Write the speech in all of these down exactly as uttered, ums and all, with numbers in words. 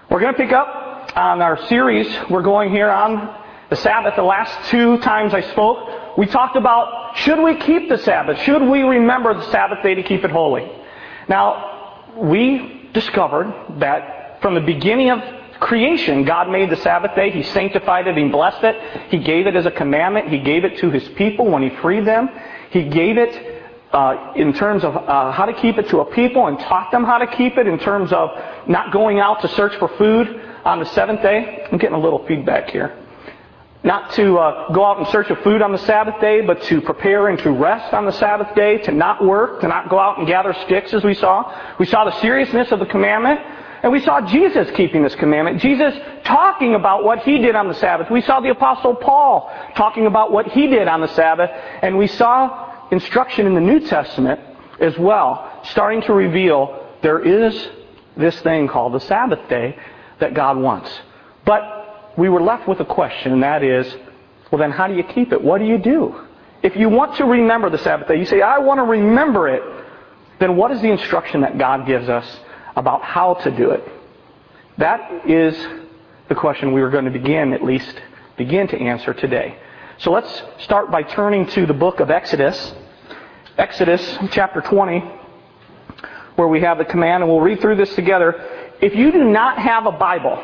We're going to pick up on our series. We're going here on the Sabbath. The last two times I spoke, we talked about, should we keep the Sabbath? Should we remember the Sabbath day to keep it holy? Now, we discovered that from the beginning of creation, God made the Sabbath day. He sanctified it. He blessed it. He gave it as a commandment. He gave it to His people when He freed them. He gave it Uh, in terms of uh, how to keep it to a people and taught them how to keep it in terms of not going out to search for food on the seventh day. I'm getting a little feedback here. Not to uh, go out in search of food on the Sabbath day, but to prepare and to rest on the Sabbath day, to not work, to not go out and gather sticks as we saw. We saw the seriousness of the commandment, and we saw Jesus keeping this commandment. Jesus talking about what He did on the Sabbath. We saw the Apostle Paul talking about what he did on the Sabbath, and we saw instruction in the New Testament as well, starting to reveal there is this thing called the Sabbath day that God wants. But we were left with a question, and that is, well then how do you keep it? What do you do? If you want to remember the Sabbath day, you say, I want to remember it, then what is the instruction that God gives us about how to do it? That is the question we were going to begin, at least begin to answer today. So let's start by turning to the book of Exodus. Exodus chapter twenty, where we have the command, and we'll read through this together. If you do not have a Bible,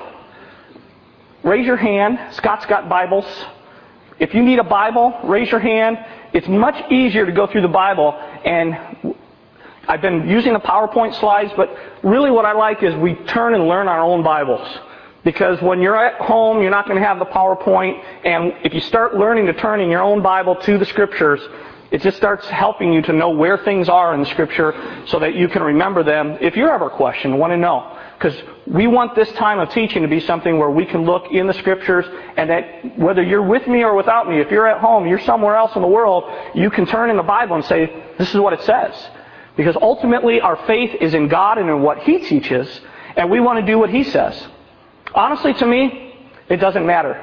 raise your hand. Scott's got Bibles. If you need a Bible, raise your hand. It's much easier to go through the Bible, and I've been using the PowerPoint slides, but really what I like is we turn and learn our own Bibles. Because when you're at home, you're not going to have the PowerPoint. And if you start learning to turn in your own Bible to the Scriptures, it just starts helping you to know where things are in the Scripture so that you can remember them if you're ever questioned, want to know. Because we want this time of teaching to be something where we can look in the Scriptures, and that whether you're with me or without me, if you're at home, you're somewhere else in the world, you can turn in the Bible and say, this is what it says. Because ultimately our faith is in God and in what He teaches, and we want to do what He says. Honestly, to me, it doesn't matter.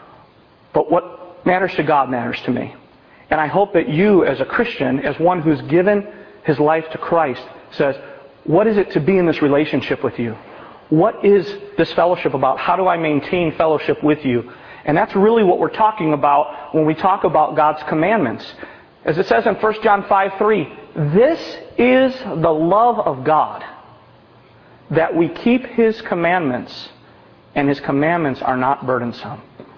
But what matters to God matters to me. And I hope that you, as a Christian, as one who's given his life to Christ, says, what is it to be in this relationship with you? What is this fellowship about? How do I maintain fellowship with you? And that's really what we're talking about when we talk about God's commandments. As it says in First John five three, this is the love of God, that we keep His commandments, and His commandments are not burdensome.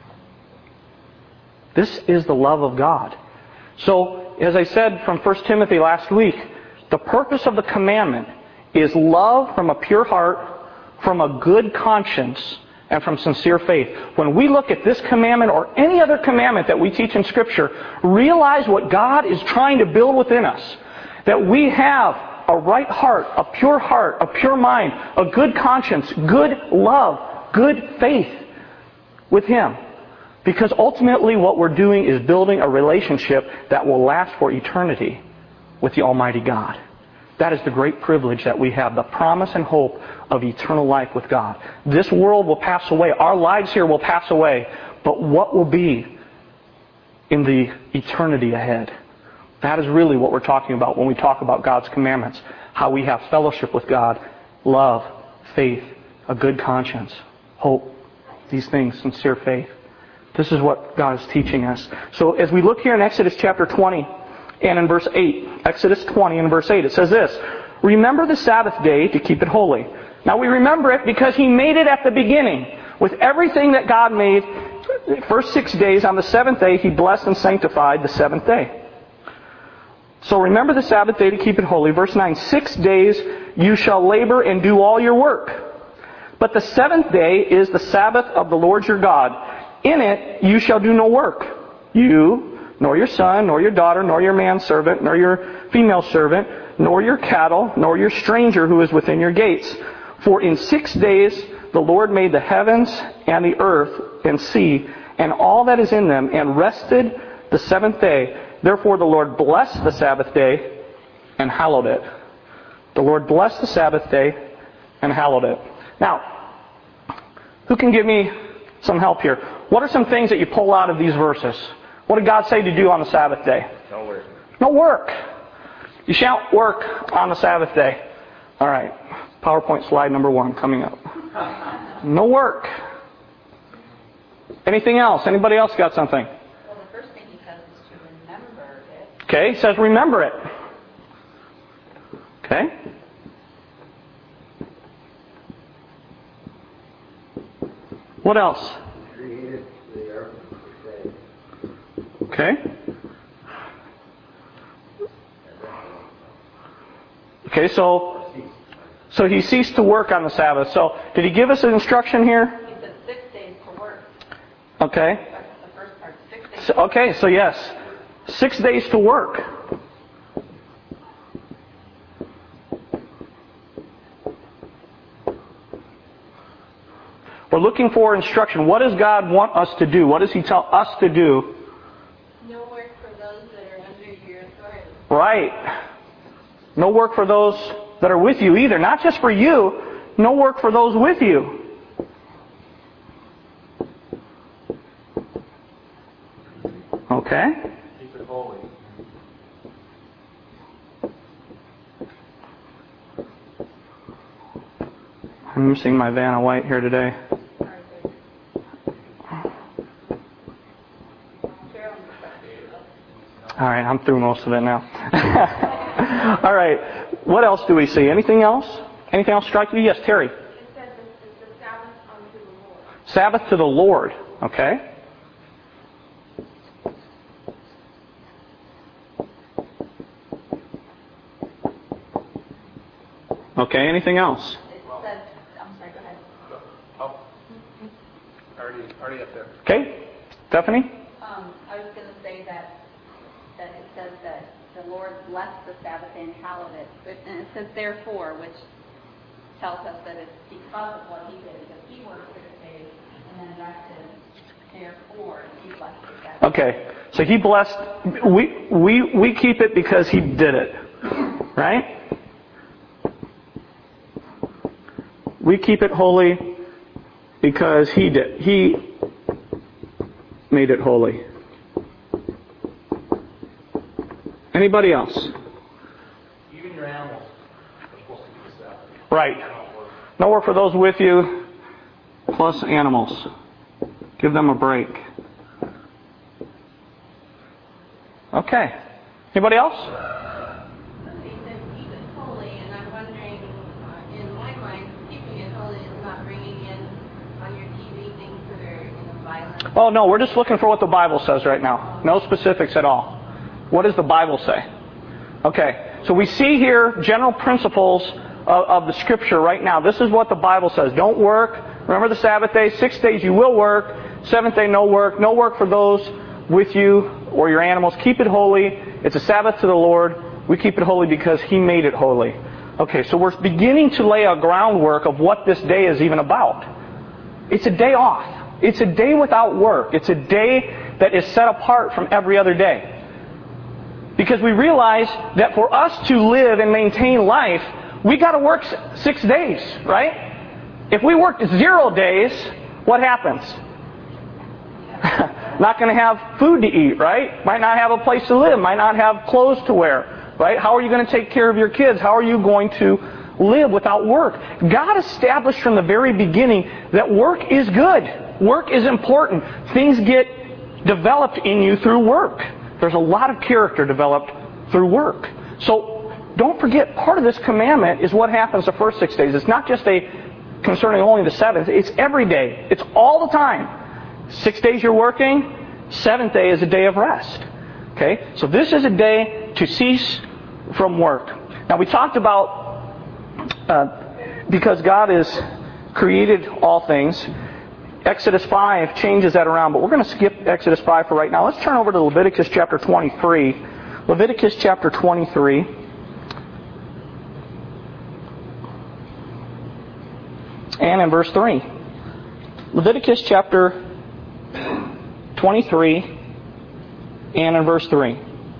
This is the love of God. So, as I said from First Timothy last week, the purpose of the commandment is love from a pure heart, from a good conscience, and from sincere faith. When we look at this commandment or any other commandment that we teach in Scripture, realize what God is trying to build within us. That we have a right heart, a pure heart, a pure mind, a good conscience, good love, good faith with Him. Because ultimately what we're doing is building a relationship that will last for eternity with the Almighty God. That is the great privilege that we have, the promise and hope of eternal life with God. This world will pass away. Our lives here will pass away. But what will be in the eternity ahead? That is really what we're talking about when we talk about God's commandments. How we have fellowship with God, love, faith, a good conscience, hope, these things, sincere faith. This is what God is teaching us. So as we look here in Exodus chapter twenty and in verse eight, Exodus twenty and verse eight, it says this, remember the Sabbath day to keep it holy. Now we remember it because He made it at the beginning. With everything that God made, the first six days, on the seventh day He blessed and sanctified the seventh day. So remember the Sabbath day to keep it holy. Verse nine, six days you shall labor and do all your work. But the seventh day is the Sabbath of the Lord your God. In it you shall do no work. You, nor your son, nor your daughter, nor your manservant, nor your female servant, nor your cattle, nor your stranger who is within your gates. For in six days the Lord made the heavens and the earth and sea and all that is in them, and rested the seventh day. Therefore the Lord blessed the Sabbath day and hallowed it. The Lord blessed the Sabbath day and hallowed it. Now, who can give me some help here? What are some things that you pull out of these verses? What did God say to do on the Sabbath day? No work. No work. You shan't work on the Sabbath day. All right. PowerPoint slide number one coming up. No work. Anything else? Anybody else got something? Well, the first thing he says is to remember it. Okay, he says remember it. Okay. What else? Created the earth for faith. Okay. Okay, so so he ceased to work on the Sabbath. So did he give us an instruction here? He said six days to work. Okay. That's the first part. Six days. So, okay, so yes, six days to work. We're looking for instruction. What does God want us to do? What does He tell us to do? No work for those that are under your authority. Right. No work for those that are with you either. Not just for you. No work for those with you. Okay. Keep it holy. I'm missing my Vanna White here today. All right, I'm through most of it now. All right, what else do we see? Anything else? Anything else strike you? Yes, Terry. It says it's the Sabbath unto the Lord. Sabbath to the Lord. Okay. Okay, anything else? It says, I'm sorry, go ahead. Oh. Already, already up there. Okay, Stephanie? Um, I was going to say that that it says that the Lord blessed the Sabbath and hallowed it. But, and it says therefore, which tells us that it's because of what he did, because he worked six days and then rested. Therefore, he blessed the Sabbath. Okay, so he blessed, we, we, we keep it because he did it, right? We keep it holy because he did. He made it holy. Anybody else? Even your animals are supposed to keep the Sabbath. Right. No work for those with you, plus animals. Give them a break. Okay. Anybody else? He said keep it holy, and I'm wondering, uh, in my mind, keeping it holy is not bringing in on your T V things that are, you know, violent. Oh, no, we're just looking for what the Bible says right now. No specifics at all. What does the Bible say? Okay, so we see here general principles of, of the Scripture right now. This is what the Bible says. Don't work. Remember the Sabbath day. Six days you will work. Seventh day no work. No work for those with you or your animals. Keep it holy. It's a Sabbath to the Lord. We keep it holy because He made it holy. Okay, so we're beginning to lay a groundwork of what this day is even about. It's a day off. It's a day without work. It's a day that is set apart from every other day. Because we realize that for us to live and maintain life, we got to work six days, right? If we worked zero days, what happens? Not going to have food to eat, right? Might not have a place to live. Might not have clothes to wear, right? How are you going to take care of your kids? How are you going to live without work? God established from the very beginning that work is good. Work is important. Things get developed in you through work. There's a lot of character developed through work. So don't forget, part of this commandment is what happens the first six days. It's not just a concerning only the seventh. It's every day. It's all the time. Six days you're working. Seventh day is a day of rest. Okay? So this is a day to cease from work. Now we talked about uh, because God has created all things. Exodus five changes that around, but we're going to skip Exodus five for right now. Let's turn over to Leviticus chapter twenty-three. Leviticus chapter twenty-three. And in verse three. Leviticus chapter twenty-three and in verse three.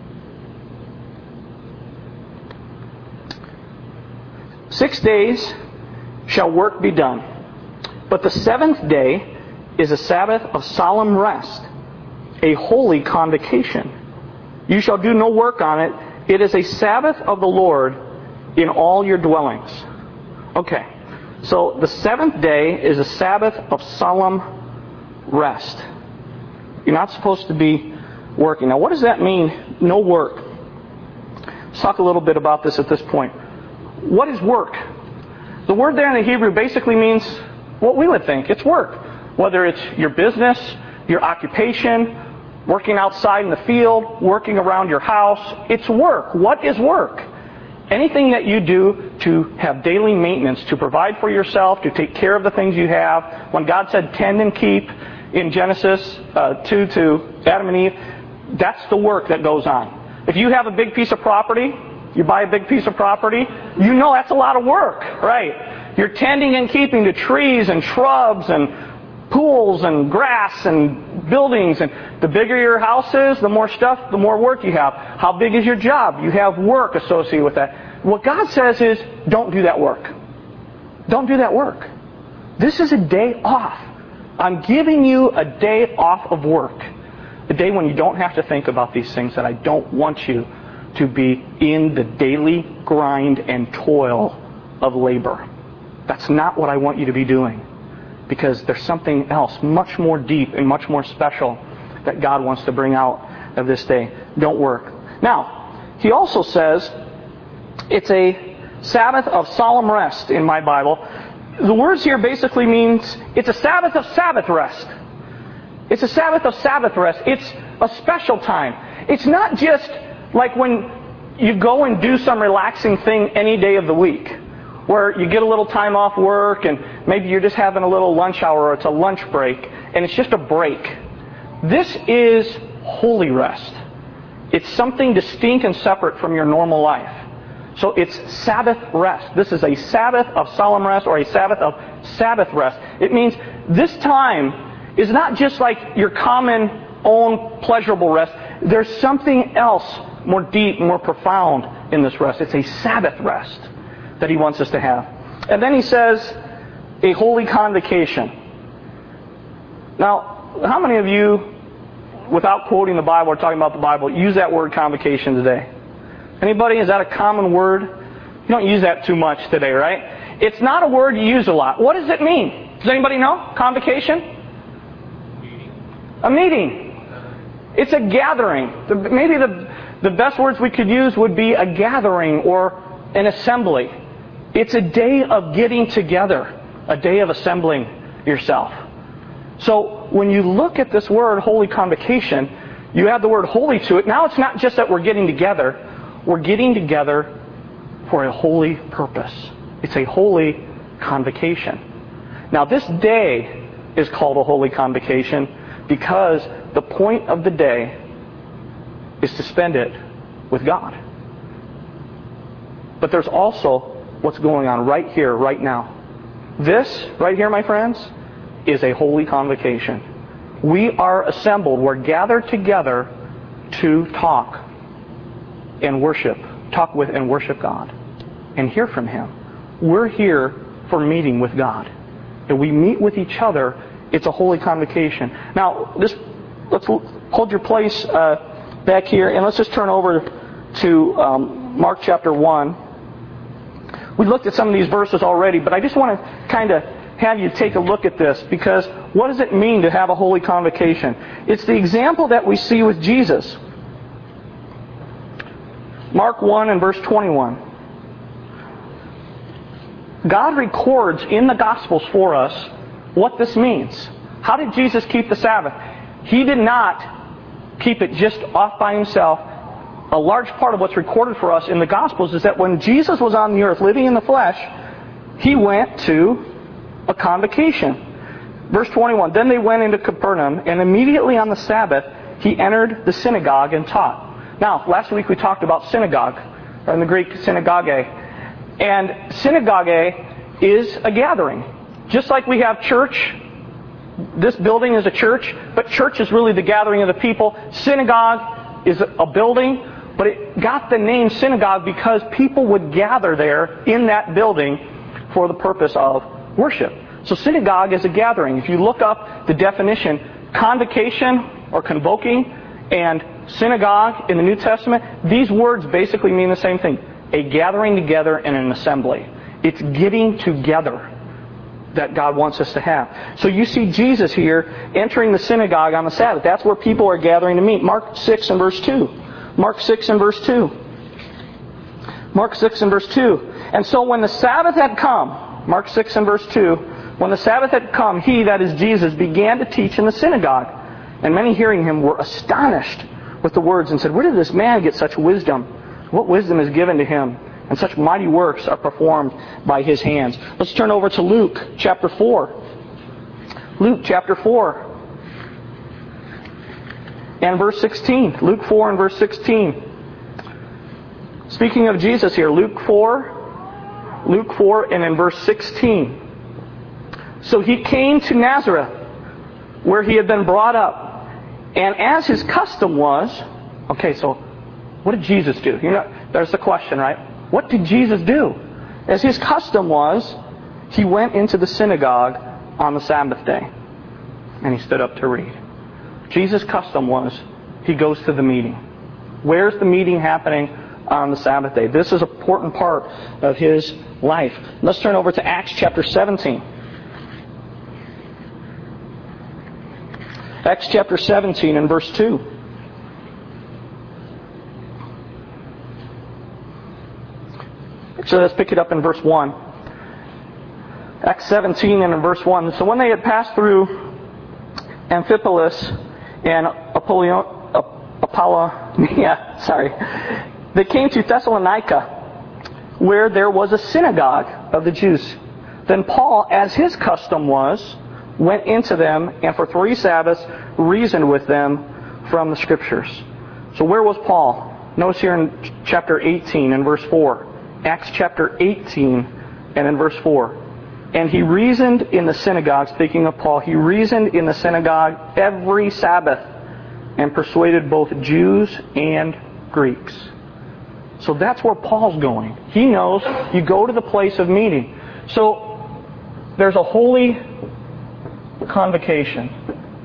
Six days shall work be done, but the seventh day is a Sabbath of solemn rest, a holy convocation. You shall do no work on it. It is a Sabbath of the Lord in all your dwellings. Okay, So the seventh day is a Sabbath of solemn rest. You're not supposed to be working. Now, what does that mean, no work? Let's talk a little bit about this at this point. What is work? The word there in the Hebrew basically means what we would think. It's work. Whether it's your business, your occupation, working outside in the field, working around your house, it's work. What is work? Anything that you do to have daily maintenance, to provide for yourself, to take care of the things you have. When God said tend and keep in Genesis uh, two to Adam and Eve, that's the work that goes on. If you have a big piece of property, you buy a big piece of property, you know that's a lot of work, right? You're tending and keeping to trees and shrubs and pools and grass and buildings. And the bigger your house is, the more stuff, the more work you have. How big is your job? You have work associated with that. What God says is, don't do that work. Don't do that work. This is a day off. I'm giving you a day off of work. A day when you don't have to think about these things, that I don't want you to be in the daily grind and toil of labor. That's not what I want you to be doing. Because there's something else much more deep and much more special that God wants to bring out of this day. Don't work. Now, he also says it's a Sabbath of solemn rest in my Bible. The words here basically means it's a Sabbath of Sabbath rest. It's a Sabbath of Sabbath rest. It's a special time. It's not just like when you go and do some relaxing thing any day of the week, where you get a little time off work and maybe you're just having a little lunch hour or it's a lunch break and it's just a break. This is holy rest. It's something distinct and separate from your normal life. So it's Sabbath rest. This is a Sabbath of solemn rest or a Sabbath of Sabbath rest. It means this time is not just like your common own pleasurable rest. There's something else more deep, more profound in this rest. It's a Sabbath rest that he wants us to have. And then he says, a holy convocation. Now, how many of you, without quoting the Bible or talking about the Bible, use that word convocation today? Anybody? Is that a common word? You don't use that too much today, right? It's not a word you use a lot. What does it mean? Does anybody know? Convocation? A meeting. It's a gathering. Maybe the, the best words we could use would be a gathering or an assembly. It's a day of getting together, a day of assembling yourself. So when you look at this word, holy convocation, you add the word holy to it. Now it's not just that we're getting together. We're getting together for a holy purpose. It's a holy convocation. Now this day is called a holy convocation because the point of the day is to spend it with God. But there's also what's going on right here, right now. This, right here, my friends, is a holy convocation. We are assembled, we're gathered together to talk and worship, talk with and worship God, and hear from Him. We're here for meeting with God. And we meet with each other. It's a holy convocation. Now, this, let's hold your place uh, back here, and let's just turn over to um, Mark chapter one. We looked at some of these verses already, but I just want to kind of have you take a look at this, because what does it mean to have a holy convocation? It's the example that we see with Jesus. Mark one and verse twenty-one. God records in the Gospels for us what this means. How did Jesus keep the Sabbath? He did not keep it just off by Himself. A large part of what's recorded for us in the Gospels is that when Jesus was on the earth living in the flesh, He went to a convocation. Verse twenty-one, then they went into Capernaum, and immediately on the Sabbath He entered the synagogue and taught. Now, last week we talked about synagogue, or in the Greek synagogue. And synagogue is a gathering. Just like we have church, this building is a church, but church is really the gathering of the people. Synagogue is a building, but it got the name synagogue because people would gather there in that building for the purpose of worship. So synagogue is a gathering. If you look up the definition, convocation or convoking and synagogue in the New Testament, these words basically mean the same thing. A gathering together and an assembly. It's getting together. that God wants us to have. So you see Jesus here entering the synagogue on the Sabbath. That's where people are gathering to meet. Mark six and verse two. Mark six and verse two. Mark six and verse two. And so when the Sabbath had come, Mark six and verse two, when the Sabbath had come, he, that is Jesus, began to teach in the synagogue. And many hearing him were astonished with the words and said, where did this man get such wisdom? What wisdom is given to him? And such mighty works are performed by his hands. Let's turn over to Luke chapter four. Luke chapter four. And verse sixteen. Luke four and verse sixteen. Speaking of Jesus here, Luke four, Luke four and in verse sixteen. So he came to Nazareth, where he had been brought up. And as his custom was, okay, so what did Jesus do? You know, there's the question, right? What did Jesus do? As his custom was, he went into the synagogue on the Sabbath day. And he stood up to read. Jesus' custom was, he goes to the meeting. Where's the meeting happening on the Sabbath day? This is an important part of his life. Let's turn over to Acts chapter seventeen. Acts chapter seventeen and verse two. So let's pick it up in verse one. Acts seventeen and in verse one. So when they had passed through Amphipolis and Apollonia, Apollonia, sorry, they came to Thessalonica, where there was a synagogue of the Jews. Then Paul, as his custom was, went into them and for three Sabbaths reasoned with them from the Scriptures. So where was Paul? Notice here in chapter eighteen and verse four. Acts chapter eighteen and in verse four. And he reasoned in the synagogue, speaking of Paul, he reasoned in the synagogue every Sabbath and persuaded both Jews and Greeks. So that's where Paul's going. He knows you go to the place of meeting. So there's a holy convocation.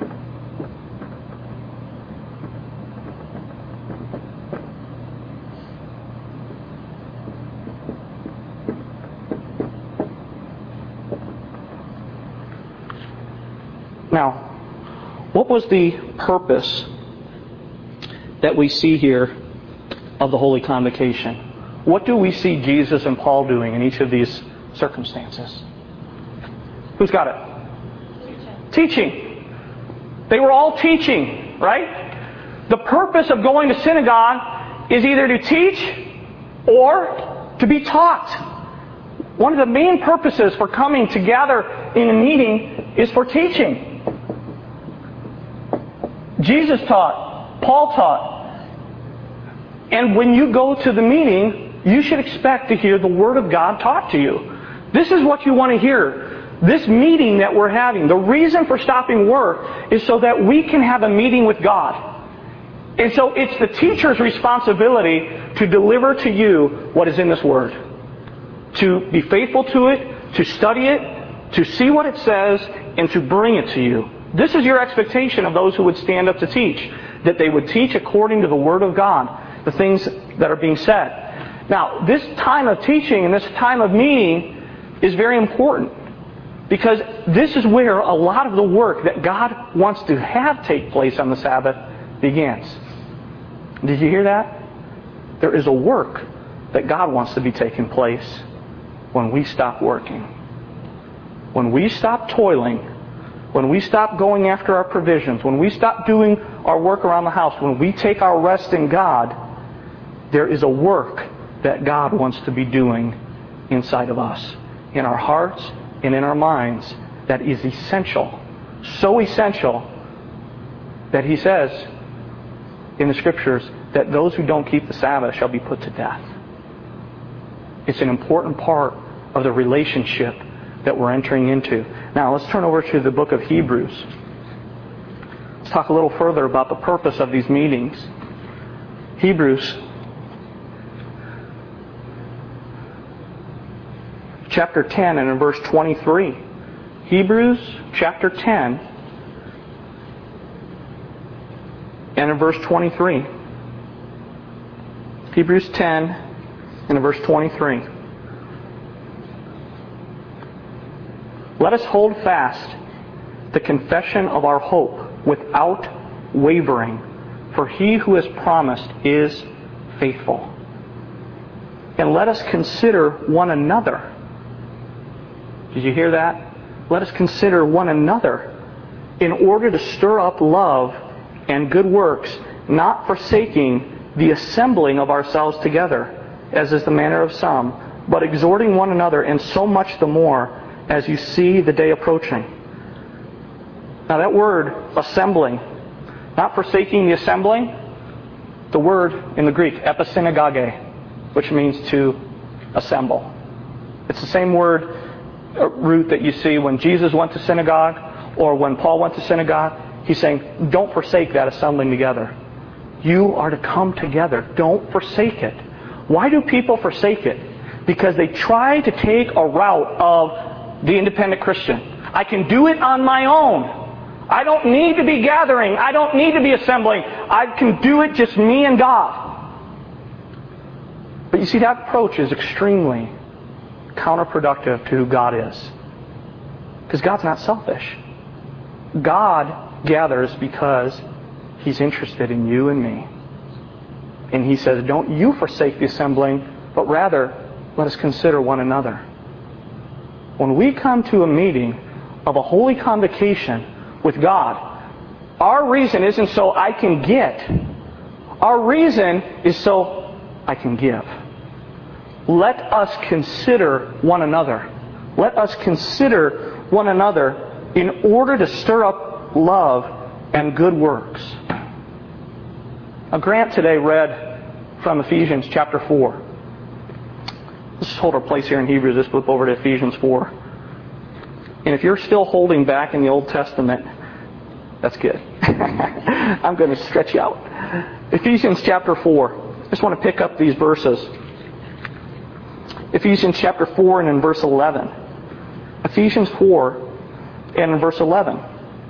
Now, what was the purpose that we see here of the Holy Convocation? What do we see Jesus and Paul doing in each of these circumstances? Who's got it? Teaching. Teaching. They were all teaching, right? The purpose of going to synagogue is either to teach or to be taught. One of the main purposes for coming together in a meeting is for teaching. Jesus taught. Paul taught. And when you go to the meeting, you should expect to hear the Word of God taught to you. This is what you want to hear. This meeting that we're having, the reason for stopping work is so that we can have a meeting with God. And so it's the teacher's responsibility to deliver to you what is in this Word. To be faithful to it, to study it, to see what it says, and to bring it to you. This is your expectation of those who would stand up to teach. That they would teach according to the Word of God, the things that are being said. Now, this time of teaching and this time of meeting is very important. Because this is where a lot of the work that God wants to have take place on the Sabbath begins. Did you hear that? There is a work that God wants to be taking place when we stop working. When we stop toiling, when we stop going after our provisions, when we stop doing our work around the house, when we take our rest in God, there is a work that God wants to be doing inside of us, in our hearts and in our minds, that is essential. So essential that He says in the Scriptures that those who don't keep the Sabbath shall be put to death. It's an important part of the relationship that we're entering into. Now let's turn over to the book of Hebrews. Let's talk a little further about the purpose of these meetings. Hebrews chapter ten and in verse twenty-three. Hebrews chapter ten and in verse twenty-three. Hebrews ten and in verse twenty-three. Let us hold fast the confession of our hope without wavering, for he who has promised is faithful. And let us consider one another. Did you hear that? Let us consider one another in order to stir up love and good works, not forsaking the assembling of ourselves together, as is the manner of some, but exhorting one another, and so much the more as you see the day approaching. Now that word, assembling, not forsaking the assembling, the word in the Greek, episynagoge, which means to assemble. It's the same word uh, root that you see when Jesus went to synagogue or when Paul went to synagogue. He's saying, don't forsake that assembling together. You are to come together. Don't forsake it. Why do people forsake it? Because they try to take a route of the independent Christian. I can do it on my own. I don't need to be gathering. I don't need to be assembling. I can do it just me and God. But you see, that approach is extremely counterproductive to who God is. Because God's not selfish. God gathers because He's interested in you and me. And He says, don't you forsake the assembling, but rather let us consider one another. When we come to a meeting of a holy convocation with God, our reason isn't so I can get. Our reason is so I can give. Let us consider one another. Let us consider one another in order to stir up love and good works. Now, Grant today read from Ephesians chapter four. Let's just hold our place here in Hebrews. Let's flip over to Ephesians four. And if you're still holding back in the Old Testament, that's good. I'm going to stretch you out. Ephesians chapter four. I just want to pick up these verses. Ephesians chapter four and in verse eleven. Ephesians four and in verse eleven.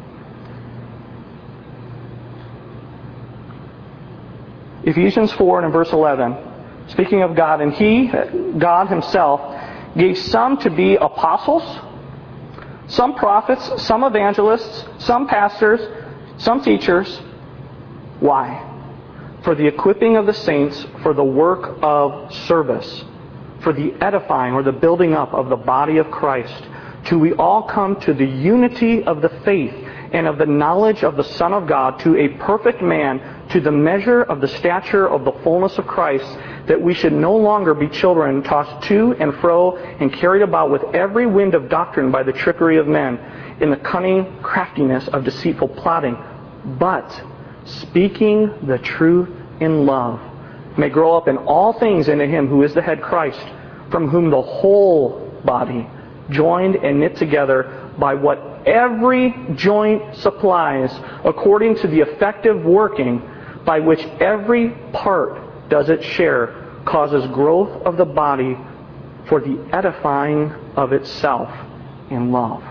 Ephesians four and in verse eleven. Speaking of God, and He, God Himself, gave some to be apostles, some prophets, some evangelists, some pastors, some teachers. Why? For the equipping of the saints, for the work of service, for the edifying or the building up of the body of Christ, till we all come to the unity of the faith and of the knowledge of the Son of God, to a perfect man, to the measure of the stature of the fullness of Christ, that we should no longer be children, tossed to and fro and carried about with every wind of doctrine by the trickery of men, in the cunning craftiness of deceitful plotting, but speaking the truth in love, may grow up in all things into Him who is the head, Christ, from whom the whole body, joined and knit together by what every joint supplies, according to the effective working by which every part does its share, causes growth of the body for the edifying of itself in love.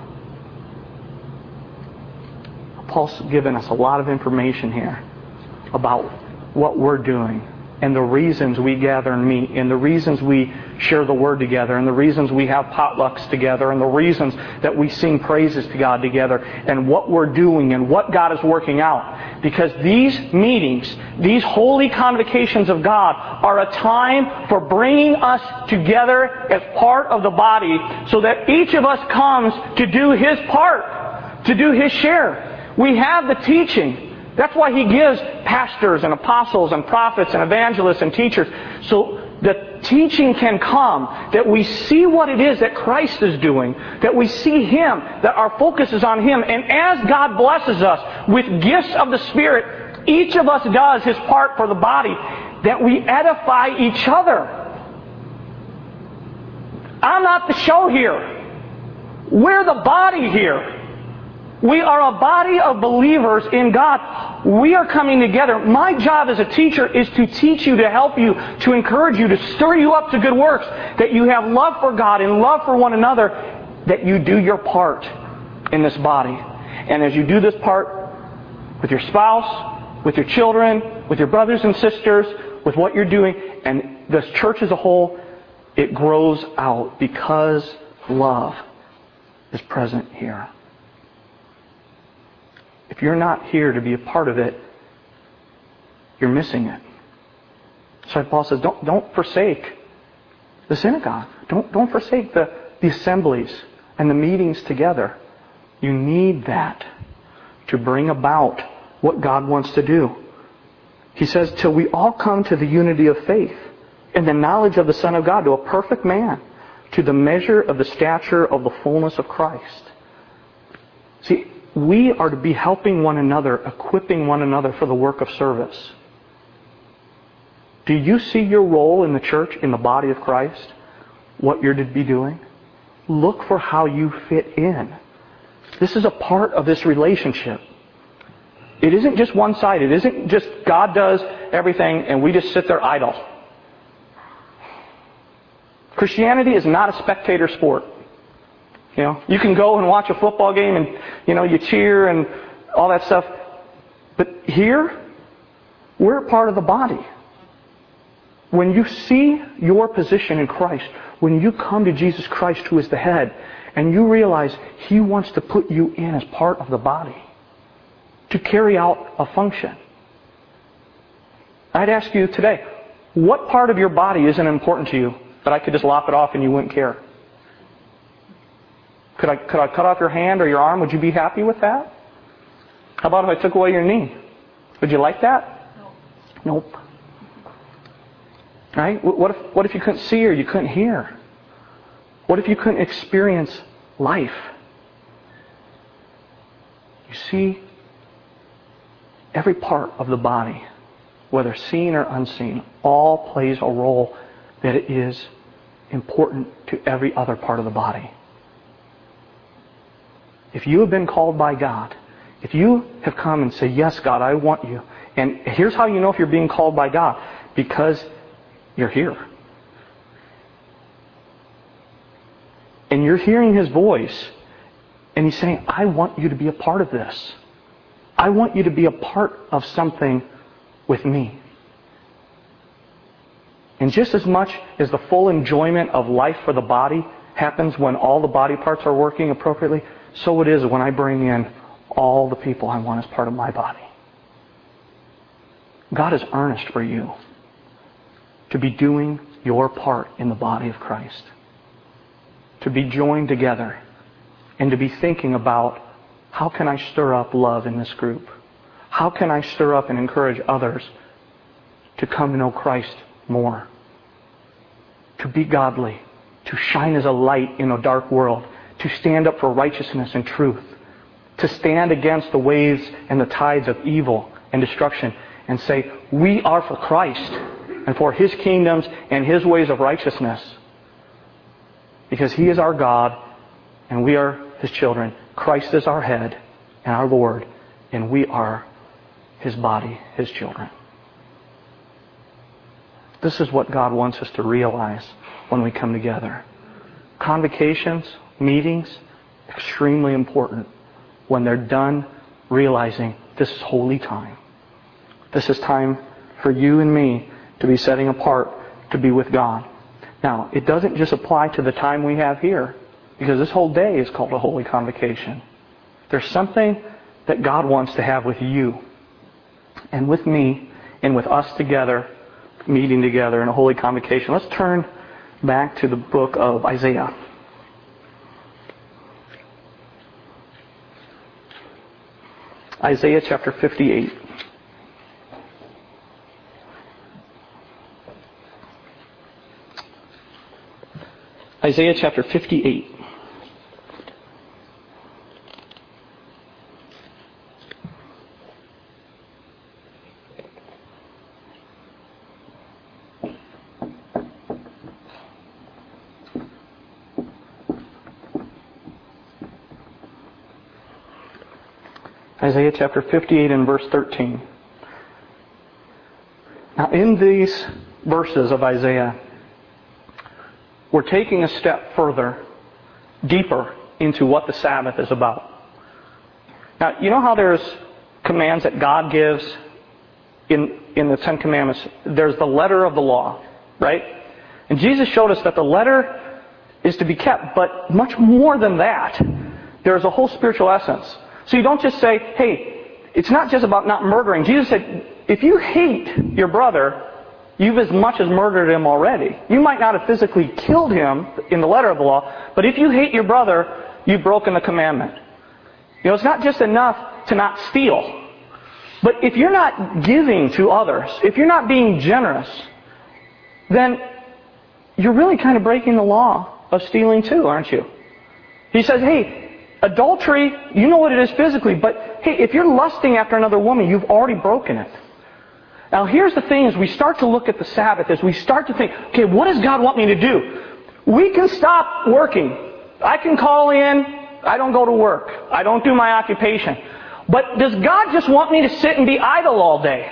Paul's given us a lot of information here about what we're doing and the reasons we gather and meet, and the reasons we share the Word together, and the reasons we have potlucks together, and the reasons that we sing praises to God together, and what we're doing and what God is working out. Because these meetings, these holy convocations of God, are a time for bringing us together as part of the body, so that each of us comes to do his part, to do his share. We have the teaching. That's why He gives pastors and apostles and prophets and evangelists and teachers, so the teaching can come, that we see what it is that Christ is doing, that we see Him, that our focus is on Him. And as God blesses us with gifts of the Spirit, each of us does his part for the body, that we edify each other. I'm not the show here. We're the body here. We are a body of believers in God. We are coming together. My job as a teacher is to teach you, to help you, to encourage you, to stir you up to good works, that you have love for God and love for one another, that you do your part in this body. And as you do this part with your spouse, with your children, with your brothers and sisters, with what you're doing, and the church as a whole, it grows out because love. is present here. If you're not here to be a part of it, you're missing it. So Paul says, don't, don't forsake the synagogue. Don't, don't forsake the, the assemblies and the meetings together. You need that to bring about what God wants to do. He says, till we all come to the unity of faith and the knowledge of the Son of God, to a perfect man, to the measure of the stature of the fullness of Christ. See, we are to be helping one another, equipping one another for the work of service. Do you see your role in the church, in the body of Christ? What you're to be doing? Look for how you fit in. This is a part of this relationship. It isn't just one side. It isn't just God does everything and we just sit there idle. Christianity is not a spectator sport. You know, you can go and watch a football game and, you know, you cheer and all that stuff. But here, we're a part of the body. When you see your position in Christ, when you come to Jesus Christ who is the head, and you realize He wants to put you in as part of the body, to carry out a function. I'd ask you today, what part of your body isn't important to you that I could just lop it off and you wouldn't care? Could I, could I cut off your hand or your arm? Would you be happy with that? How about if I took away your knee? Would you like that? No. Nope. Right? What if, what if you couldn't see or you couldn't hear? What if you couldn't experience life? You see, every part of the body, whether seen or unseen, all plays a role that is important to every other part of the body. If you have been called by God, if you have come and say, yes, God, I want you. And here's how you know if you're being called by God. Because you're here. And you're hearing His voice. And He's saying, I want you to be a part of this. I want you to be a part of something with me. And just as much as the full enjoyment of life for the body happens when all the body parts are working appropriately, so it is when I bring in all the people I want as part of my body. God is earnest for you to be doing your part in the body of Christ. To be joined together and to be thinking about, how can I stir up love in this group? How can I stir up and encourage others to come to know Christ more? To be godly, to shine as a light in a dark world, to stand up for righteousness and truth, to stand against the waves and the tides of evil and destruction and say, we are for Christ and for His kingdoms and His ways of righteousness. Because He is our God and we are His children. Christ is our head and our Lord, and we are His body, His children. This is what God wants us to realize when we come together. Convocations, meetings, extremely important when they're done realizing this is holy time. This is time for you and me to be setting apart to be with God. Now, it doesn't just apply to the time we have here, because this whole day is called a holy convocation. There's something that God wants to have with you and with me and with us together, meeting together in a holy convocation. Let's turn back to the book of Isaiah. Isaiah chapter fifty-eight. Isaiah chapter fifty-eight. Isaiah chapter fifty-eight and verse thirteen. Now in these verses of Isaiah, we're taking a step further, deeper into what the Sabbath is about. Now, you know how there's commands that God gives in, in the Ten Commandments? There's the letter of the law, right? And Jesus showed us that the letter is to be kept. But much more than that, there's a whole spiritual essence. So you don't just say, hey, it's not just about not murdering. Jesus said, if you hate your brother, you've as much as murdered him already. You might not have physically killed him in the letter of the law, but if you hate your brother, you've broken the commandment. You know, it's not just enough to not steal. But if you're not giving to others, if you're not being generous, then you're really kind of breaking the law of stealing too, aren't you? He says, hey, adultery, you know what it is physically, but hey, if you're lusting after another woman, you've already broken it. Now here's the thing, as we start to look at the Sabbath, as we start to think, okay, what does God want me to do? We can stop working. I can call in, I don't go to work. I don't do my occupation. But does God just want me to sit and be idle all day?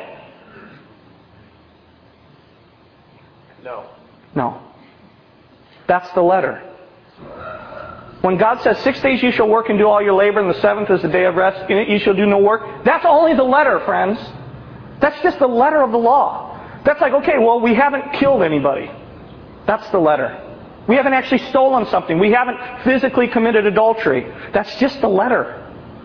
No. No. That's the letter. When God says, six days you shall work and do all your labor, and the seventh is the day of rest, in it you shall do no work, that's only the letter, friends. That's just the letter of the law. That's like, okay, well, we haven't killed anybody. That's the letter. We haven't actually stolen something. We haven't physically committed adultery. That's just the letter.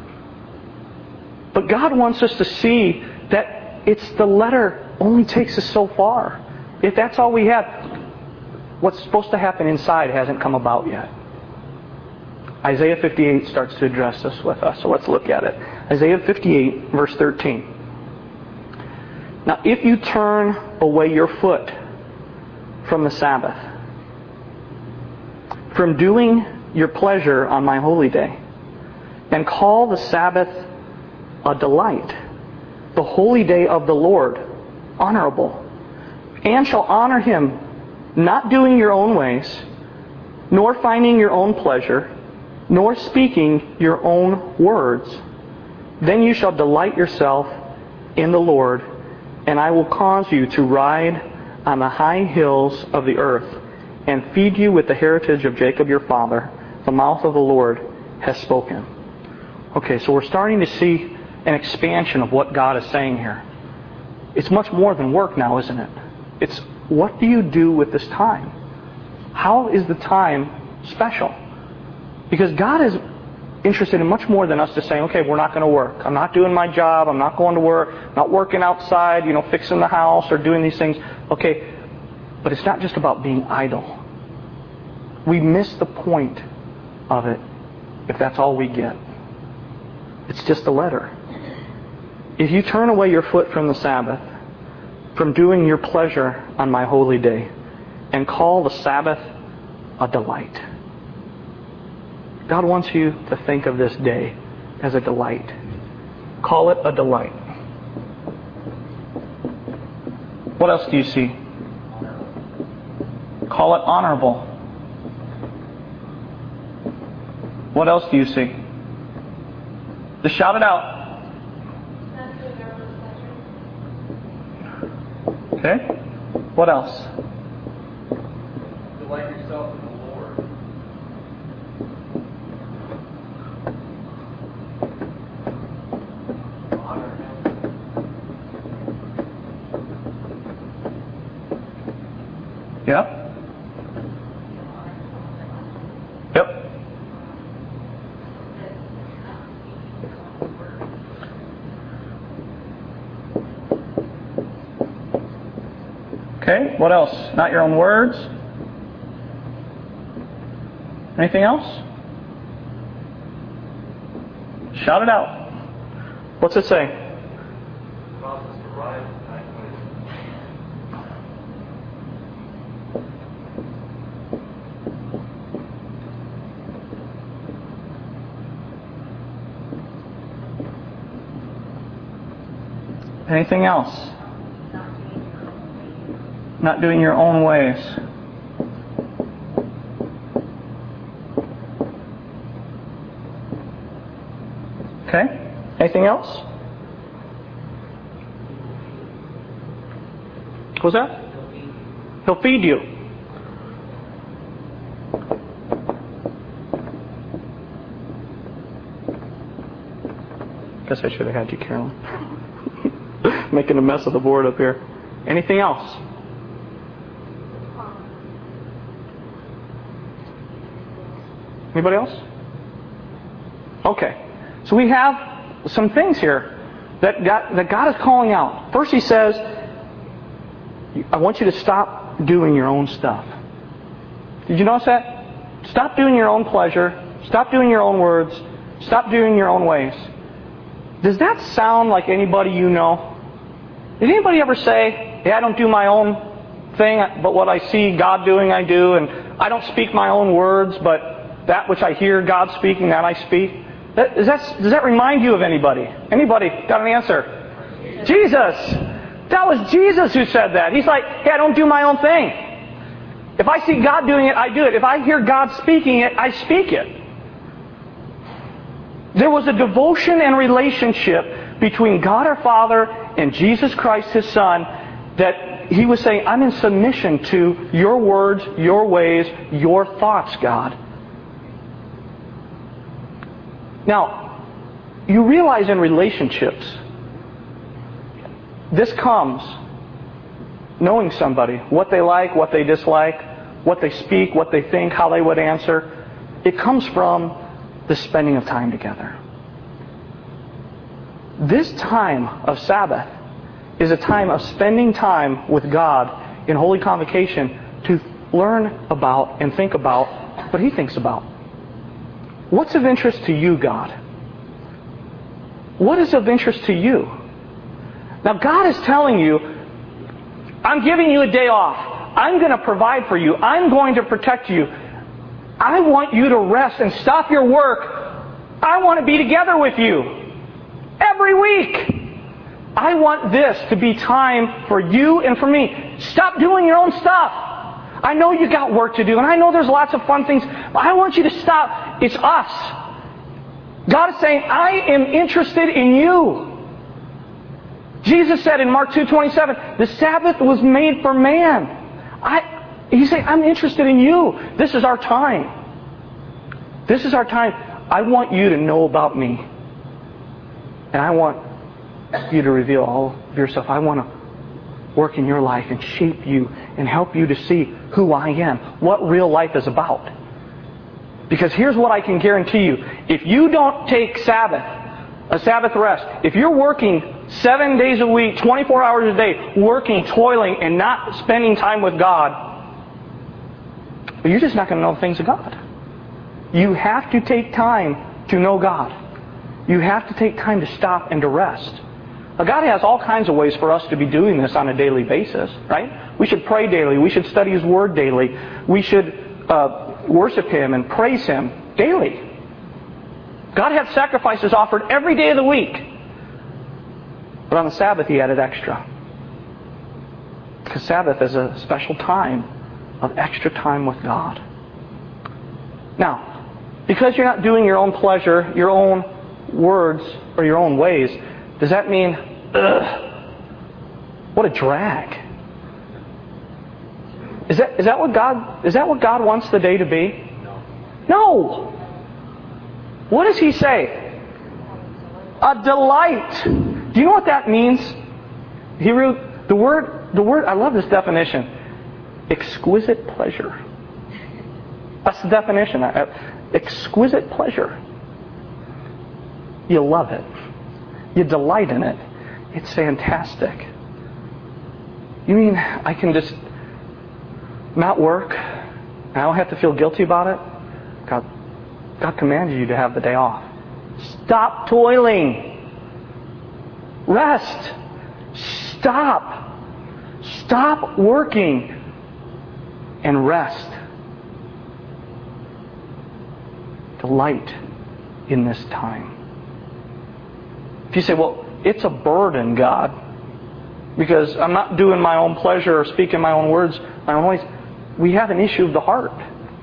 But God wants us to see that it's the letter only takes us so far. If that's all we have, what's supposed to happen inside hasn't come about yet. Isaiah fifty-eight starts to address this with us, so let's look at it. Isaiah fifty-eight, verse thirteen. Now, if you turn away your foot from the Sabbath, from doing your pleasure on my holy day, and call the Sabbath a delight, the holy day of the Lord honorable, and shall honor him, not doing your own ways, nor finding your own pleasure, nor speaking your own words, then you shall delight yourself in the Lord, and I will cause you to ride on the high hills of the earth, and feed you with the heritage of Jacob your father. The mouth of the Lord has spoken. Okay, so we're starting to see an expansion of what God is saying here. It's much more than work now, isn't it? It's what do you do with this time? How is the time special? Because God is interested in much more than us just saying, okay, we're not going to work. I'm not doing my job. I'm not going to work. I'm not working outside, you know, fixing the house or doing these things. Okay, but it's not just about being idle. We miss the point of it if that's all we get. It's just a letter. If you turn away your foot from the Sabbath, from doing your pleasure on my holy day, and call the Sabbath a delight. God wants you to think of this day as a delight. Call it a delight. What else do you see? Call it honorable. What else do you see? Just shout it out. Okay? What else? Delight yourself in the Lord. Honor him. Yep. Yep. Okay, what else? Not your own words? Anything else? Shout it out. What's it say? Cause us to rise in thy ways. Anything else? Not doing your own ways. Okay? Anything else? What was that? He'll feed you. Guess I should have had you, Carolyn. Making a mess of the board up here. Anything else? Anybody else? Okay. So we have some things here that God, that God is calling out. First He says, I want you to stop doing your own stuff. Did you notice that? Stop doing your own pleasure. Stop doing your own words. Stop doing your own ways. Does that sound like anybody you know? Did anybody ever say, hey, I don't do my own thing, but what I see God doing, I do, and I don't speak my own words, but that which I hear God speaking, that I speak? That, does, that, does that remind you of anybody? Anybody got an answer? Jesus! That was Jesus who said that. He's like, hey, I don't do my own thing. If I see God doing it, I do it. If I hear God speaking it, I speak it. There was a devotion and relationship between God our Father and Jesus Christ His Son that He was saying, I'm in submission to your words, your ways, your thoughts, God. Now, you realize in relationships, this comes knowing somebody, what they like, what they dislike, what they speak, what they think, how they would answer. It comes from the spending of time together. This time of Sabbath is a time of spending time with God in holy convocation to learn about and think about what He thinks about. What's of interest to you, God? What is of interest to you? Now, God is telling you, I'm giving you a day off. I'm going to provide for you. I'm going to protect you. I want you to rest and stop your work. I want to be together with you every week. I want this to be time for you and for me. Stop doing your own stuff. I know you got work to do, and I know there's lots of fun things, but I want you to stop. It's us. God is saying, I am interested in you. Jesus said in Mark two twenty-seven, the Sabbath was made for man. I, He's saying, I'm interested in you. This is our time. This is our time. I want you to know about me. And I want you to reveal all of yourself. I want to work in your life and shape you and help you to see who I am, what real life is about. Because here's what I can guarantee you. If you don't take Sabbath, a Sabbath rest, if you're working seven days a week, twenty-four hours a day, working, toiling, and not spending time with God, you're just not going to know the things of God. You have to take time to know God. You have to take time to stop and to rest. Now, God has all kinds of ways for us to be doing this on a daily basis, right? We should pray daily. We should study His Word daily. We should uh, worship Him and praise Him daily. God had sacrifices offered every day of the week. But on the Sabbath, He added extra. Because Sabbath is a special time of extra time with God. Now, because you're not doing your own pleasure, your own words, or your own ways, does that mean, ugh, what a drag? Is that is that what God is that what God wants the day to be? No. No. What does He say? A delight. Do you know what that means? Hebrew, the word, the word. I love this definition. Exquisite pleasure. That's the definition. Exquisite pleasure. You love it. You delight in it. It's fantastic. You mean I can just not work? I don't have to feel guilty about it? God, God commanded you to have the day off. Stop toiling. Rest. Stop. Stop working and rest. Delight in this time. If you say, well, it's a burden, God, because I'm not doing my own pleasure or speaking my own words, my own ways, we have an issue of the heart.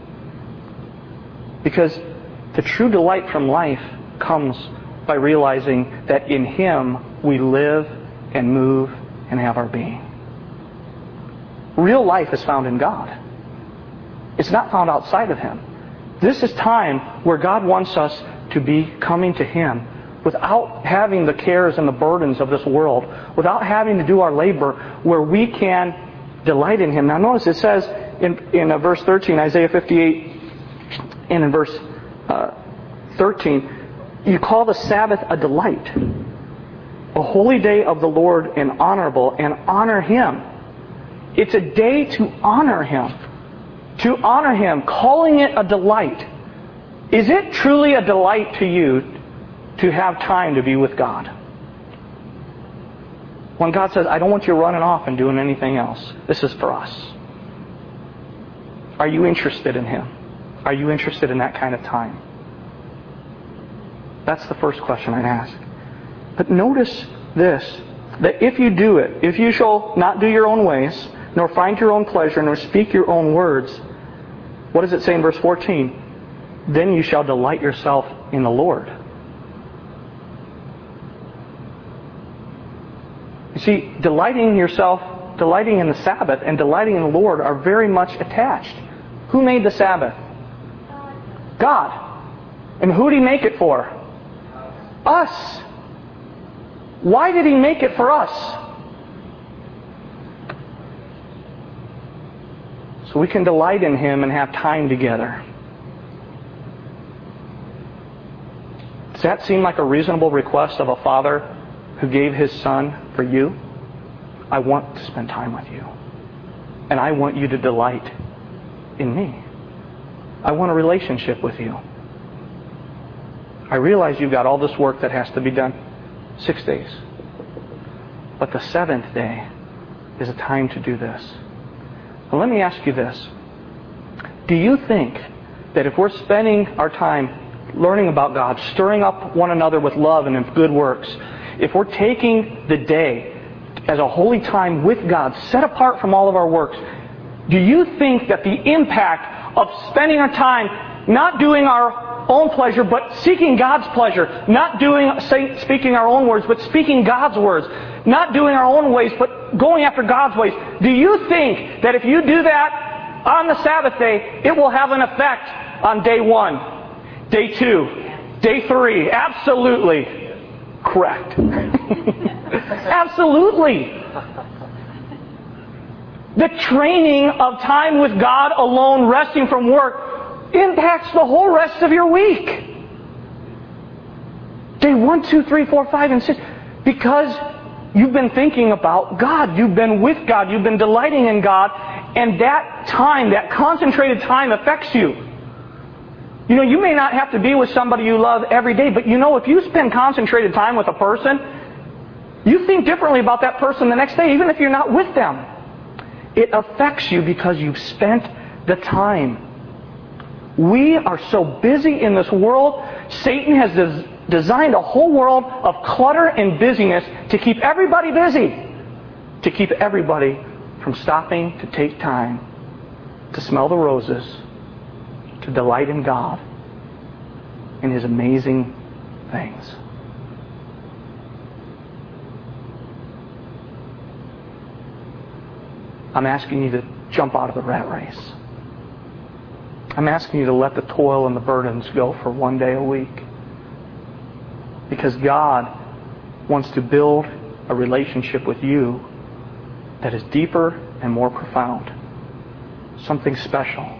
Because the true delight from life comes by realizing that in Him we live and move and have our being. Real life is found in God. It's not found outside of Him. This is time where God wants us to be coming to Him without having the cares and the burdens of this world, without having to do our labor, where we can delight in Him. Now notice it says in, in verse thirteen, Isaiah fifty-eight, and in verse uh, thirteen, you call the Sabbath a delight, a holy day of the Lord and honorable, and honor Him. It's a day to honor Him. To honor Him, calling it a delight. Is it truly a delight to you to have time to be with God? When God says, I don't want you running off and doing anything else. This is for us. Are you interested in Him? Are you interested in that kind of time? That's the first question I'd ask. But notice this, that if you do it, if you shall not do your own ways, nor find your own pleasure, nor speak your own words, what does it say in verse fourteen? Then you shall delight yourself in the Lord. You see, delighting yourself, delighting in the Sabbath, and delighting in the Lord are very much attached. Who made the Sabbath? God. And who did He make it for? Us. Why did He make it for us? So we can delight in Him and have time together. Does that seem like a reasonable request of a father who gave His Son for you? I want to spend time with you. And I want you to delight in me. I want a relationship with you. I realize you've got all this work that has to be done. Six days. But the seventh day is a time to do this. Now let me ask you this. Do you think that if we're spending our time learning about God, stirring up one another with love and in good works, if we're taking the day as a holy time with God, set apart from all of our works, do you think that the impact of spending our time not doing our own pleasure, but seeking God's pleasure, not doing, say, speaking our own words, but speaking God's words, not doing our own ways, but going after God's ways, do you think that if you do that on the Sabbath day, it will have an effect on day one? Day two, day three, absolutely correct. Absolutely. The training of time with God alone, resting from work, impacts the whole rest of your week. Day one, two, three, four, five, and six. Because you've been thinking about God. You've been with God. You've been delighting in God. And that time, that concentrated time affects you. You know, you may not have to be with somebody you love every day, but you know, if you spend concentrated time with a person, you think differently about that person the next day, even if you're not with them. It affects you because you've spent the time. We are so busy in this world. Satan has des- designed a whole world of clutter and busyness to keep everybody busy. To keep everybody from stopping to take time to smell the roses, to delight in God and His amazing things. I'm asking you to jump out of the rat race. I'm asking you to let the toil and the burdens go for one day a week. Because God wants to build a relationship with you that is deeper and more profound. Something special.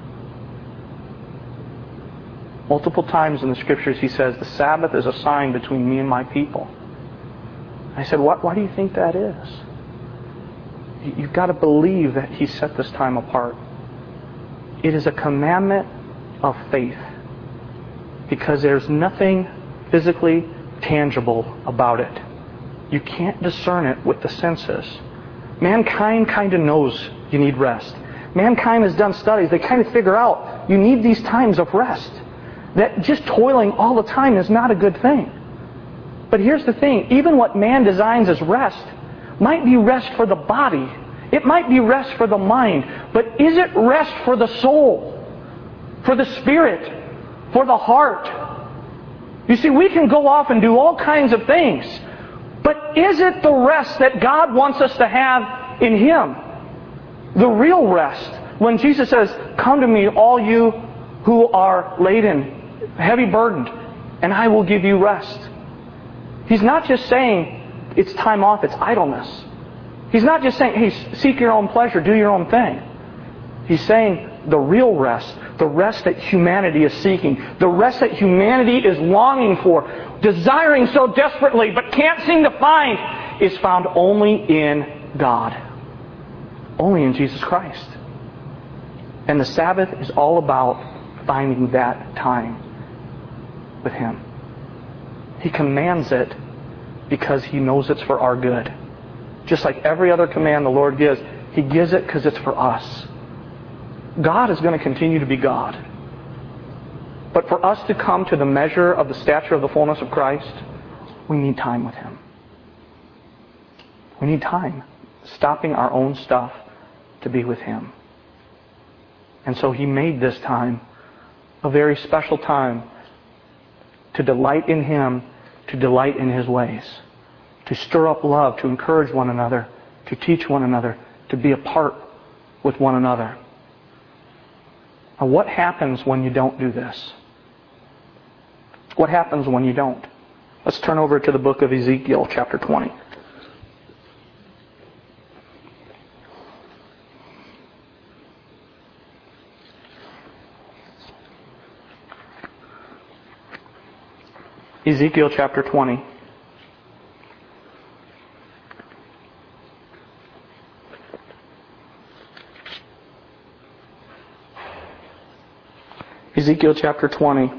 Multiple times in the Scriptures He says, the Sabbath is a sign between me and my people. I said, what, why do you think that is? You've got to believe that He set this time apart. It is a commandment of faith. Because there's nothing physically tangible about it. You can't discern it with the senses. Mankind kind of knows you need rest. Mankind has done studies. They kind of figure out you need these times of rest. That just toiling all the time is not a good thing. But here's the thing. Even what man designs as rest might be rest for the body. It might be rest for the mind. But is it rest for the soul? For the spirit? For the heart? You see, we can go off and do all kinds of things. But is it the rest that God wants us to have in Him? The real rest. When Jesus says, come to me, all you who are laden, heavy burdened, and I will give you rest. He's not just saying it's time off, it's idleness. He's not just saying, hey, seek your own pleasure, do your own thing. He's saying, the real rest, the rest that humanity is seeking, the rest that humanity is longing for, desiring so desperately but can't seem to find, is found only in God. Only in Jesus Christ. And the Sabbath is all about finding that time with Him. He commands it because He knows it's for our good. Just like every other command the Lord gives, He gives it because it's for us. God is going to continue to be God. But for us to come to the measure of the stature of the fullness of Christ, we need time with Him. We need time. Stopping our own stuff to be with Him. And so He made this time a very special time to delight in Him, to delight in His ways, to stir up love, to encourage one another, to teach one another, to be apart with one another. Now, what happens when you don't do this? What happens when you don't? Let's turn over to the book of Ezekiel, chapter twenty. Ezekiel chapter twenty. Ezekiel chapter twenty.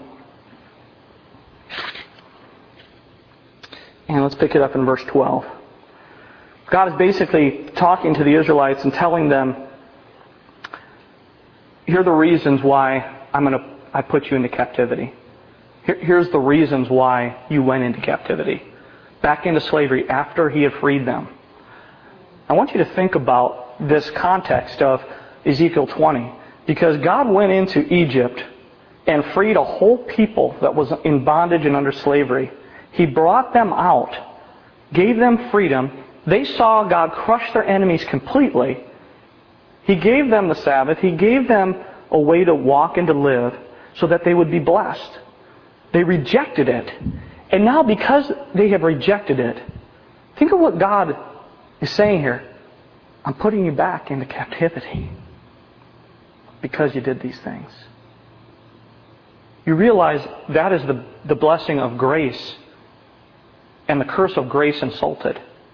And let's pick it up in verse twelve. God is basically talking to the Israelites and telling them, here are the reasons why I'm going to I put you into captivity. Here, here's the reasons why you went into captivity. Back into slavery after He had freed them. I want you to think about this context of Ezekiel twenty. Because God went into Egypt and freed a whole people that was in bondage and under slavery. He brought them out, gave them freedom. They saw God crush their enemies completely. He gave them the Sabbath. He gave them a way to walk and to live so that they would be blessed. They rejected it. And now because they have rejected it, think of what God is saying here. I'm putting you back into captivity because you did these things. You realize that is the, the blessing of grace and the curse of grace insulted.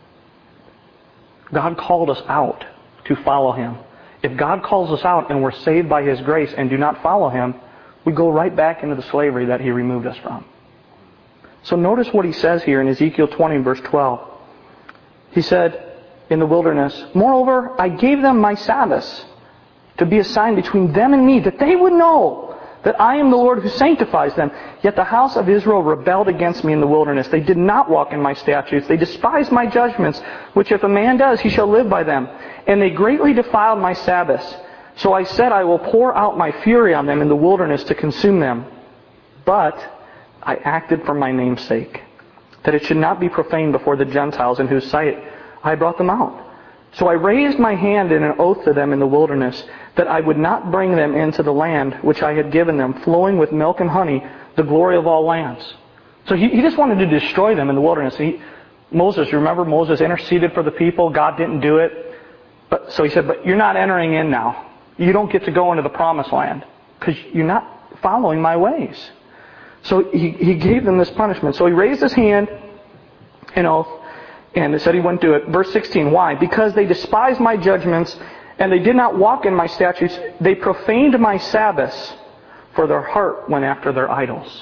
God called us out to follow Him. If God calls us out and we're saved by His grace and do not follow Him, we go right back into the slavery that He removed us from. So notice what He says here in Ezekiel twenty, verse twelve. He said in the wilderness, moreover, I gave them my Sabbaths to be a sign between them and me, that they would know that I am the Lord who sanctifies them. Yet the house of Israel rebelled against me in the wilderness. They did not walk in my statutes. They despised my judgments, which if a man does, he shall live by them. And they greatly defiled my Sabbaths. So I said, I will pour out my fury on them in the wilderness to consume them. But I acted for my name's sake, that it should not be profaned before the Gentiles in whose sight I brought them out. So I raised my hand in an oath to them in the wilderness, that I would not bring them into the land which I had given them, flowing with milk and honey, the glory of all lands. So he, he just wanted to destroy them in the wilderness. He, Moses, remember Moses interceded for the people. God didn't do it. But so he said, but you're not entering in now. You don't get to go into the promised land because you're not following my ways. So he, he gave them this punishment. So he raised his hand in oath, and it said he wouldn't do it. Verse sixteen, why? Because they despised my judgments, and they did not walk in my statutes. They profaned my Sabbaths, for their heart went after their idols.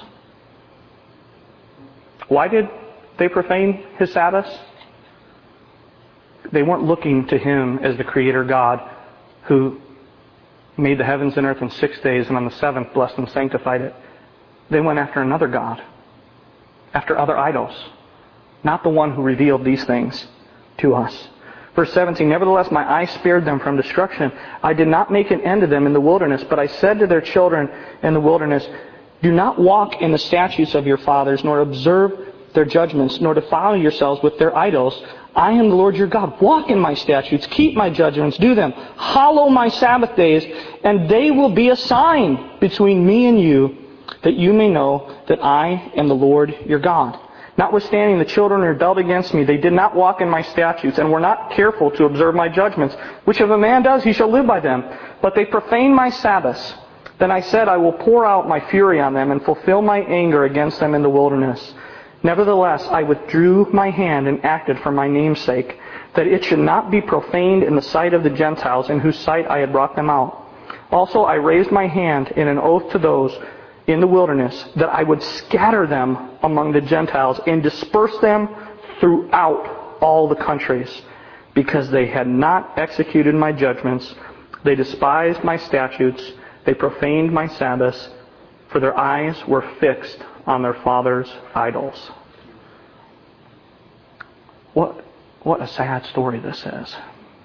Why did they profane His Sabbaths? They weren't looking to Him as the Creator God who made the heavens and earth in six days, and on the seventh blessed and sanctified it. They went after another God, after other idols, not the one who revealed these things to us. Verse seventeen, nevertheless my eye spared them from destruction. I did not make an end of them in the wilderness, but I said to their children in the wilderness, do not walk in the statutes of your fathers, nor observe their judgments, nor defile yourselves with their idols. I am the Lord your God. Walk in my statutes, keep my judgments, do them. Hallow my Sabbath days, and they will be a sign between me and you, that you may know that I am the Lord your God. Notwithstanding, the children rebelled against me. They did not walk in my statutes, and were not careful to observe my judgments. Which if a man does, he shall live by them. But they profaned my Sabbaths. Then I said, I will pour out my fury on them, and fulfill my anger against them in the wilderness. Nevertheless, I withdrew my hand and acted for my name's sake, that it should not be profaned in the sight of the Gentiles, in whose sight I had brought them out. Also I raised my hand in an oath to those in the wilderness, that I would scatter them among the Gentiles and disperse them throughout all the countries, because they had not executed my judgments. They despised my statutes. They profaned my Sabbaths, for their eyes were fixed on their fathers' idols. What, what a sad story this is.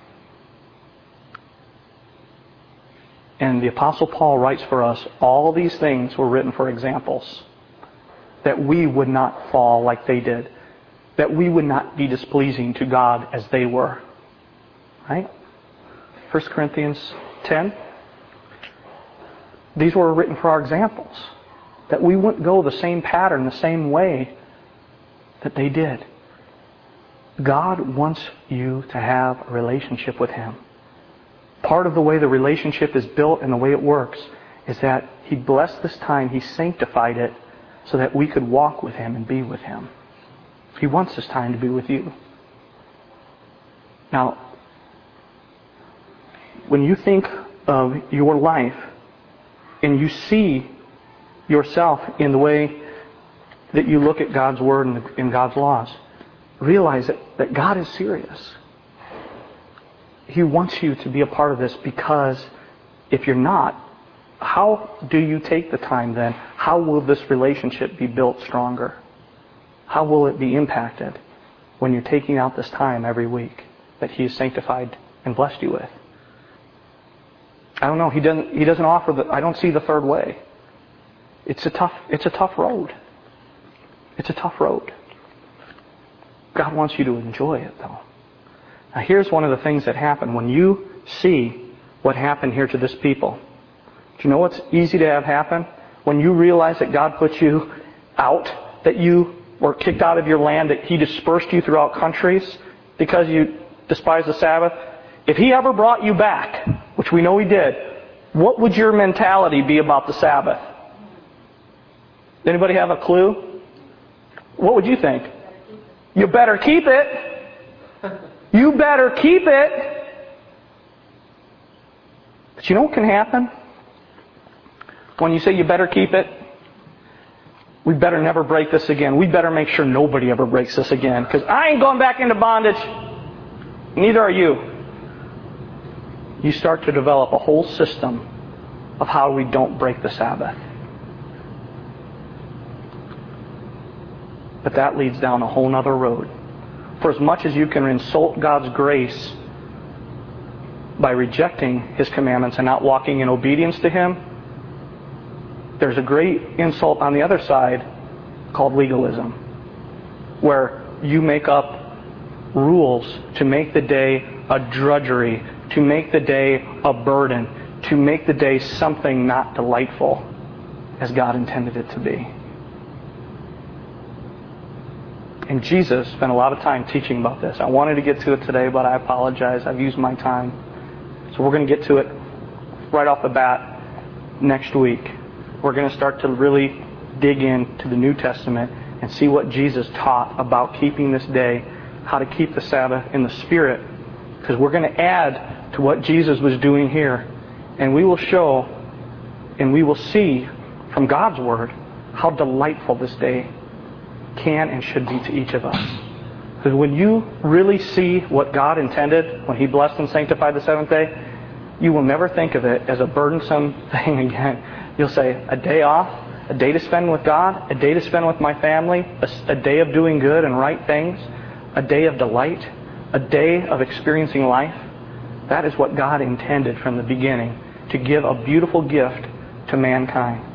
And the Apostle Paul writes for us, all these things were written for examples, that we would not fall like they did, that we would not be displeasing to God as they were. Right? First Corinthians ten. These were written for our examples, that we wouldn't go the same pattern, the same way that they did. God wants you to have a relationship with Him. Part of the way the relationship is built and the way it works is that He blessed this time, He sanctified it so that we could walk with Him and be with Him. He wants this time to be with you. Now, when you think of your life and you see yourself in the way that you look at God's Word and in God's laws, realize that, that God is serious. He wants you to be a part of this, because if you're not, how do you take the time then? How will this relationship be built stronger? How will it be impacted when you're taking out this time every week that He has sanctified and blessed you with? I don't know. He doesn't. He doesn't offer the. I don't see the third way. It's a tough. It's a tough road. It's a tough road. God wants you to enjoy it, though. Now, here's one of the things that happen when you see what happened here to this people. Do you know what's easy to have happen? When you realize that God put you out, that you were kicked out of your land, that He dispersed you throughout countries because you despised the Sabbath. If He ever brought you back, which we know He did, what would your mentality be about the Sabbath? Anybody have a clue? What would you think? You better keep it. You better keep it. But you know what can happen? When you say you better keep it, we better never break this again. We better make sure nobody ever breaks this again, because I ain't going back into bondage. Neither are you. You start to develop a whole system of how we don't break the Sabbath. But that leads down a whole other road. For as much as you can insult God's grace by rejecting His commandments and not walking in obedience to Him, there's a great insult on the other side called legalism, where you make up rules to make the day a drudgery, to make the day a burden, to make the day something not delightful as God intended it to be. And Jesus spent a lot of time teaching about this. I wanted to get to it today, but I apologize. I've used my time. So we're going to get to it right off the bat next week. We're going to start to really dig into the New Testament and see what Jesus taught about keeping this day, how to keep the Sabbath in the Spirit. Because we're going to add to what Jesus was doing here. And we will show and we will see from God's Word how delightful this day can and should be to each of us. Because when you really see what God intended when He blessed and sanctified the seventh day, you will never think of it as a burdensome thing again. You'll say, a day off, a day to spend with God, a day to spend with my family, a, a day of doing good and right things, a day of delight, a day of experiencing life. That is what God intended from the beginning, to give a beautiful gift to mankind.